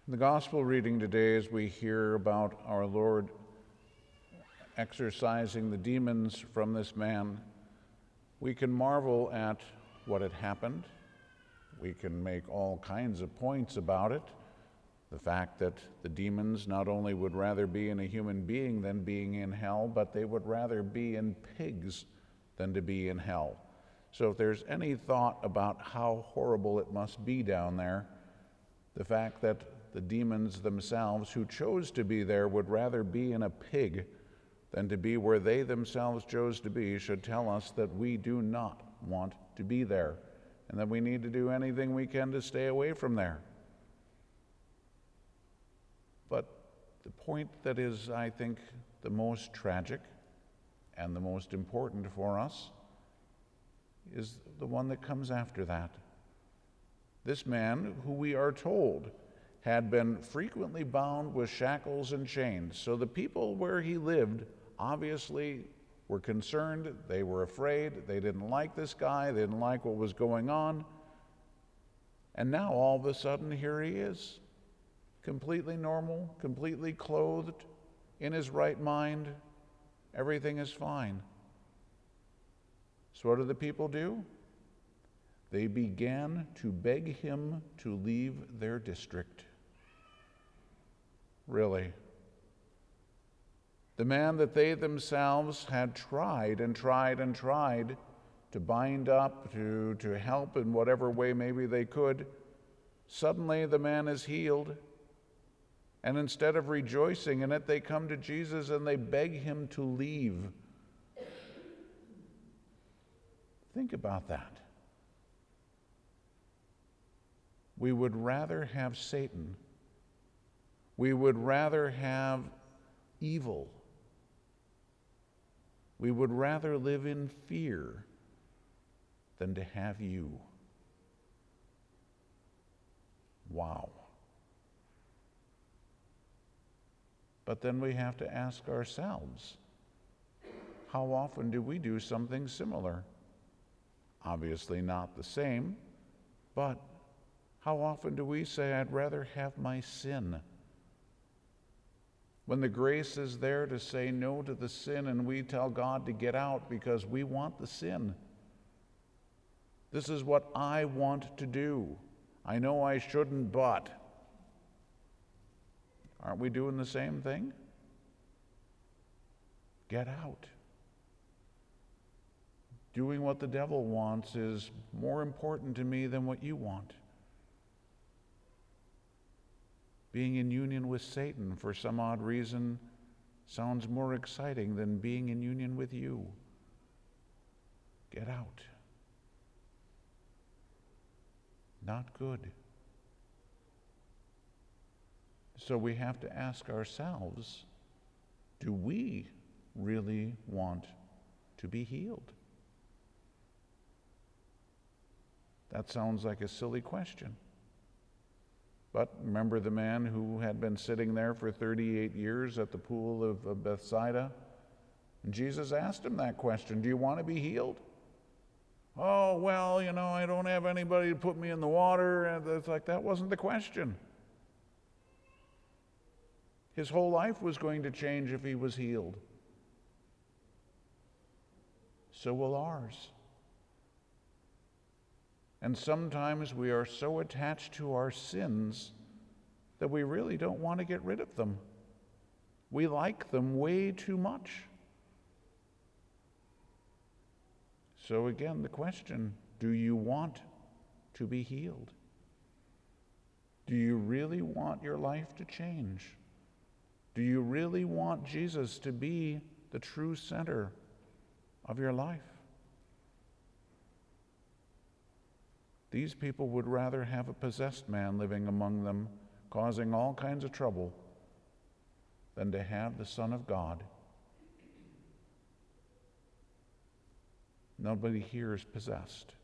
In the gospel reading today, as we hear about our Lord exorcising the demons from this man, we can marvel at what had happened. We can make all kinds of points about it. The fact that the demons not only would rather be in a human being than being in hell, but they would rather be in pigs than to be in hell. So if there's any thought about how horrible it must be down there, the fact that the demons themselves who chose to be there would rather be in a pig than to be where they themselves chose to be should tell us that we do not want to be there and that we need to do anything we can to stay away from there. But the point that is, I think, the most tragic and the most important for us is the one that comes after that. This man, who we are told had been frequently bound with shackles and chains. So the people where he lived obviously were concerned, they were afraid, they didn't like this guy, they didn't like what was going on. And now all of a sudden here he is, completely normal, completely clothed, in his right mind, everything is fine. So what do the people do? They began to beg him to leave their district. Really. The man that they themselves had tried and tried and tried to bind up, to help in whatever way maybe they could, suddenly the man is healed. And instead of rejoicing in it, they come to Jesus and they beg him to leave. Think about that. We would rather have Satan. We would rather have evil. We would rather live in fear than to have you. Wow. But then we have to ask ourselves, how often do we do something similar? Obviously not the same, but how often do we say, I'd rather have my sin? When the grace is there to say no to the sin and we tell God to get out because we want the sin. This is what I want to do. I know I shouldn't, but. Aren't we doing the same thing? Get out. Doing what the devil wants is more important to me than what you want. Being in union with Satan for some odd reason sounds more exciting than being in union with you. Get out. Not good. So we have to ask ourselves, do we really want to be healed? That sounds like a silly question. But remember the man who had been sitting there for 38 years at the pool of Bethsaida? And Jesus asked him that question, do you want to be healed? Oh, well, I don't have anybody to put me in the water. And it's like, that wasn't the question. His whole life was going to change if he was healed. So will ours. And sometimes we are so attached to our sins that we really don't want to get rid of them. We like them way too much. So again, the question, do you want to be healed? Do you really want your life to change? Do you really want Jesus to be the true center of your life? These people would rather have a possessed man living among them, causing all kinds of trouble, than to have the Son of God. Nobody here is possessed.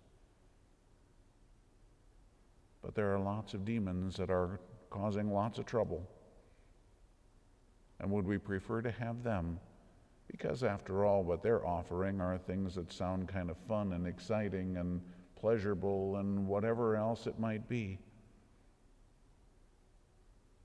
But there are lots of demons that are causing lots of trouble. And would we prefer to have them? Because after all, what they're offering are things that sound kind of fun and exciting and pleasurable and whatever else it might be.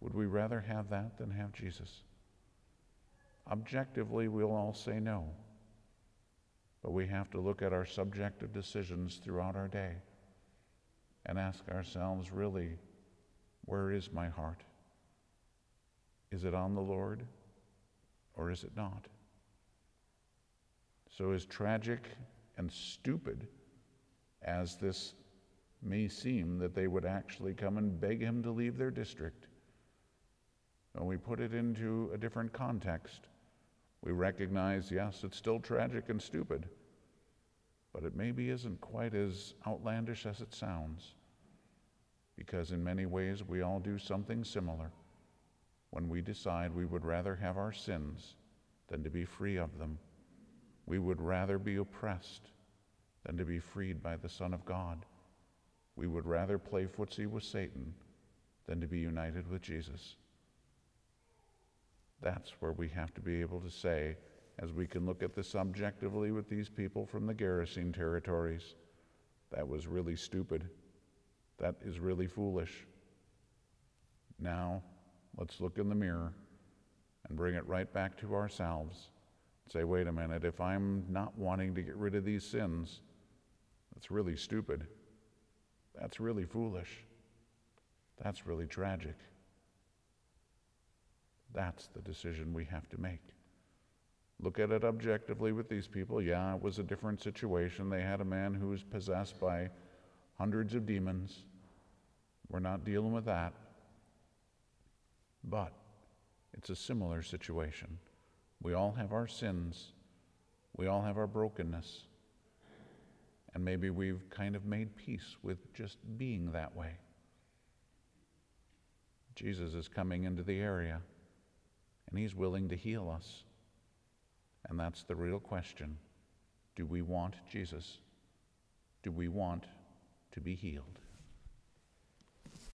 Would we rather have that than have Jesus? Objectively, we'll all say no. But we have to look at our subjective decisions throughout our day and ask ourselves, really, where is my heart? Is it on the Lord, or is it not? So as tragic and stupid as this may seem, that they would actually come and beg him to leave their district, when we put it into a different context, we recognize, yes, it's still tragic and stupid, but it maybe isn't quite as outlandish as it sounds, because in many ways we all do something similar when we decide we would rather have our sins than to be free of them. We would rather be oppressed than to be freed by the Son of God. We would rather play footsie with Satan than to be united with Jesus. That's where we have to be able to say, as we can look at this objectively with these people from the Gerasene territories, that was really stupid. That is really foolish. Now, let's look in the mirror and bring it right back to ourselves. Say, wait a minute, if I'm not wanting to get rid of these sins, that's really stupid. That's really foolish. That's really tragic. That's the decision we have to make. Look at it objectively with these people. Yeah, it was a different situation. They had a man who was possessed by hundreds of demons. We're not dealing with that. But it's a similar situation. We all have our sins. We all have our brokenness. And maybe we've kind of made peace with just being that way. Jesus is coming into the area, and he's willing to heal us. And that's the real question. Do we want Jesus? Do we want to be healed?